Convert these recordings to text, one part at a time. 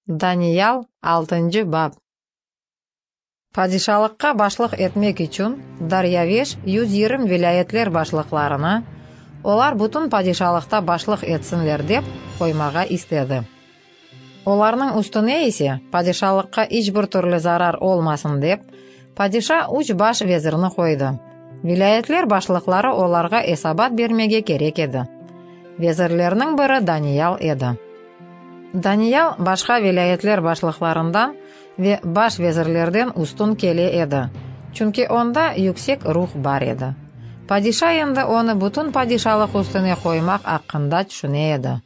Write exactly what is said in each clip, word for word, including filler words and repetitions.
Даниял алтынчы бап. Падишалыкка башлык этмек үчүн Дарьявеш жүз жыйырма вилаятлер башлыкларына олар бутун падишалыкта башлык этсинлер деп коймага истеди. Оларның устуне эсе падишалыкка эч бир түрлү зарар олмасын деп падиша уч баш везирни койду. Вилаятлер башлыклары оларга эсабат бермеге керек эди. Везирлернин бири Даниял эди. Даниял башка вилаятлер башлыкларындан ve baş vezirlerden устун келе edi. Чүнки онда yüksek рух бар edi. Падиша енді оны бутун падишалык устуне коймак акында түшүнө эди.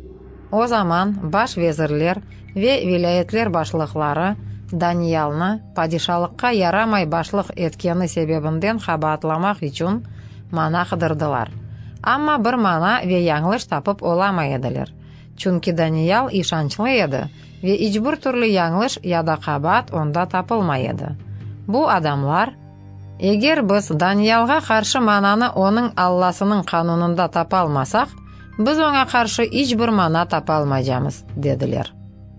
О заман баш везирлер ve вилаятлер башлыклары Даниялны падишалыкка ярамай башлык эткени себебинден хабатламак үчүн мана кыдырдылар. Амма бир мана ve яңлыш тапып оламай эдилер. Чүнки Даниял ишанчлы edi ve эч бир түрлү яңлыш яда кабат онда тапылмай edi. Бу адамлар: эгер биз Даниялга каршы мананы онун Алласынын канунунда тапа алмасак, биз оңа каршы эч бир мана тапа алмайжабыз, дедилер.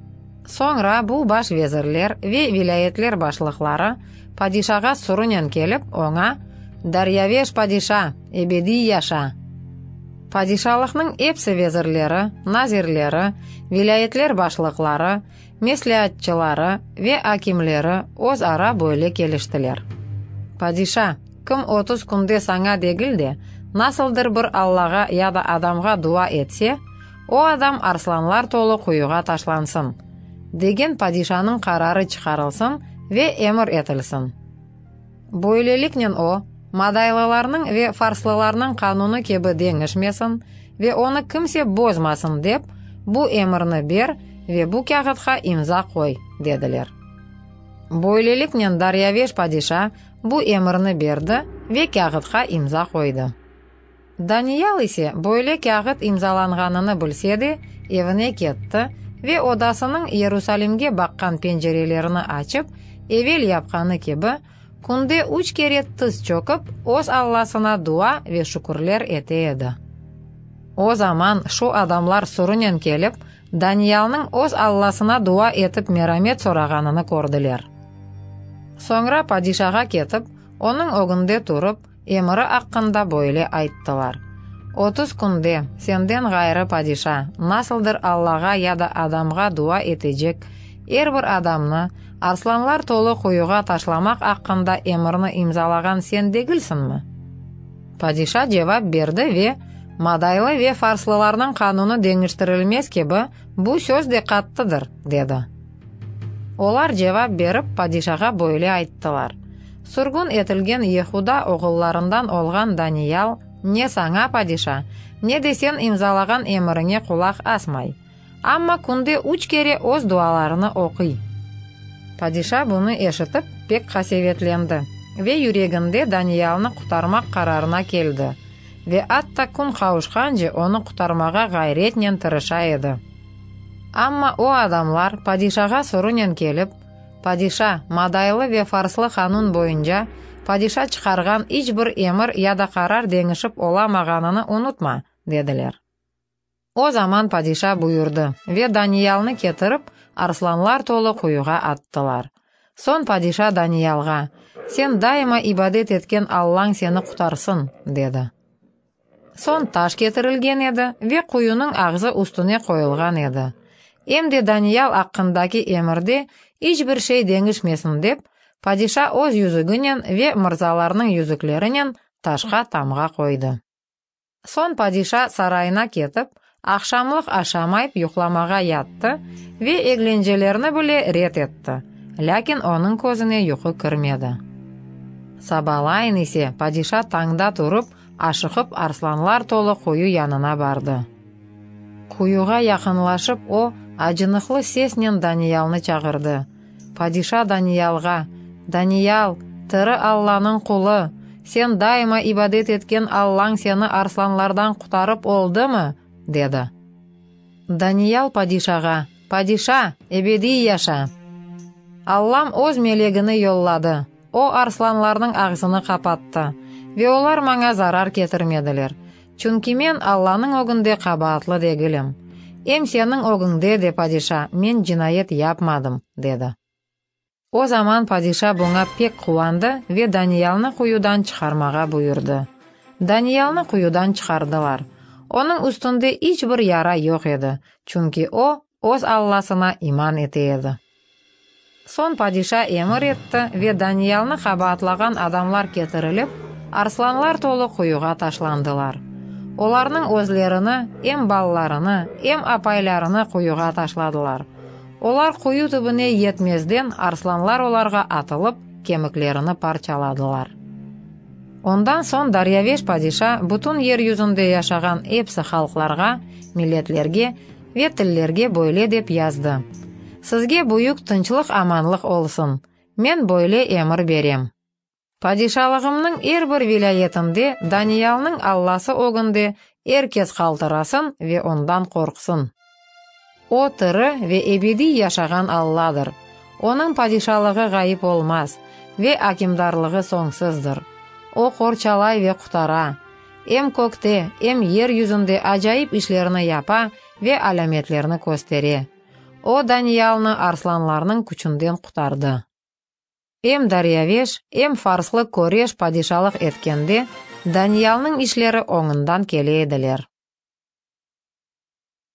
Соңра бу баш везирлер ve вилаятлер башлыклары падишага сурунен келип, оңа: Дарьявеш падиша, эбеди яша. Падишалыкнын эпси везирлери, назирлери, вилаятлер башлыклары, меслиатчылары ve акимлери оз ара бойлы келиштилер. Падиша, ким отуз күндө саңа дегилде, насылдыр бир Аллага яда адамга дуа этсе, о адам арсланлар толу куюга ташлансын, деген падишанын карары чыгарылсын ve эмир этилсин. Бойлеликнен о мадайлыларның ve фарслыларның кануну кеби деңишмесин ve оны кимсе бозмасын деп, бу эмирни бер ve бу кагытка имза кой, дедилер. Бойлеликнен Дарьявеш падиша бу эмирни берди ve кагытка имза койду. Даниял исе бойле кагыт имзаланганын билседи, эвине кетти ve одасынын Иерусалимге баккан пенжерелерини ачып, эвел япканы кеби күндө үч кере тыз чокуп, оз Алласына дуа ve шүкүрлер эте эди. О заман шу адамлар сурунен келип, Даниялның оз Алласына дуа этип мерамет сураганын көрдүлөр. Соңра падишага кетип, онун огунде туруп, эмири аккында бойле айттылар: отуз күндө сенден гайры падиша насылдыр Аллага яда адамга дуа этежек эр бир адамны арсланлар толу куюга ташламак аккында эмирни имзалаган сен дегилсиңби? Падиша жевап берди ve мадайлы ve фарслылардын кануну деңиштирилмес кеби бу сөз де каттыдыр, деди. Олар жевап берип падишага бойле айттылар: сургун этилген Ехуда оголларынан олган Даниял не саңа падиша, не де сен имзалаган эмириңе кулак асмай, амма күндө үч кере оз дуаларыны окуй. Падиша буну эшитип пек касеветленди ve юрегинде Даниялны кутармак карарына келди ve атта күн кабышканчы оны кутармага гайретнен тырыша эди. Амма о адамлар падишага сурунен келип: падиша, мадайлы ve фарслы канун боюнча падиша чыгарган эч бир эмир яда карар деңишип оламаганын унутма, дедилер. О заман падиша буйурду ve Даниялны кетирип арсланлар толу куюга аттылар. Сон падиша Даниялга: сен дайыма ибадет эткен Аллаң сени кутарсын, деди. Сон таш кетирилген эди ve куюнун агзы устуне коюлган эди. Эмди Даниял аккындаки эмирди эч бир шей деңишмесин деп, падиша оз yüzүгүнен ve мырзаларнын yüzүклеринен ташка тамга койду. Сон падиша сарайына кетип, акшамлык ашамайып юкламага ятты ve eglenjelерини биле рет этти, лякин онун көзүнө юку кирмеди. Сабалайын исе падиша таңда туруп, ашыгып арсланлар толу кую янына барды. Куюга якынлашып, о ажыныклы сеснен Даниялны чагырды. Падиша Даниялга: Даниял, тыры Алланын кулу, сен дайыма ибадет эткен Аллаң сени арсланлардан кутарып олдуму, деди. Даниял падишага: падиша, эбеди яша. Аллам оз мелегини жоллады, о арсланлардын агзыны капатты ve олар мага зарар кетирмедилер, чүнки мен Алланын огунде кабаатлы дегилим. Эм сенің оғыңде де падиша, мен жинайет yapmadım, dedi. O zaman padişah buna pek kuvанды ve Daniel'ni kuyudan çıkarmağa buyurdu. Daniel'ni kuyudan çıkardılar. Onun üstünde hiçbir yara yok edi. Çünkü o, öz Allah'sına iman etiydi. Son padişah emir etti ve Daniel'ni kabahatlagan adamlar getirilip, arslanlar tolu kuyuğa taşlandılar. Olarның özlerini, em ballarını, em apaylarını kuyuğa taşladılar. Олар куyu түбіне yetmezden arslanlar оларға атылып, kemiklerini parçaladılar. Ondan son Daryavesh padişah bütün yeryüzünde yaşagan hepsi halklarga, milletlerge ve tillerge böyle dep yazdı. Sizge buyuk tınçlık amanlık olsun. Men böyle emir berem. Padişalığımның her bir vilayetinde Daniel'ның Allah'sı oğunde herkes kaltırasın ve ondan korksun. O tırı ve ebedi yaşagan Allah'dır. Onun padişalığı gayip olmaz ve hakimdarlığı sonsuzdur. O korçalay ve kutara. Em kökte, em yeryüzünde acayip işlerini yapa ve alametlerini göstere. O Daniel'ni arslanlarının küçünden kutardı. Em Daryavesh, em Farslı Koresh padişalık etkende, Daniel'nin işleri oğundan keleydiler.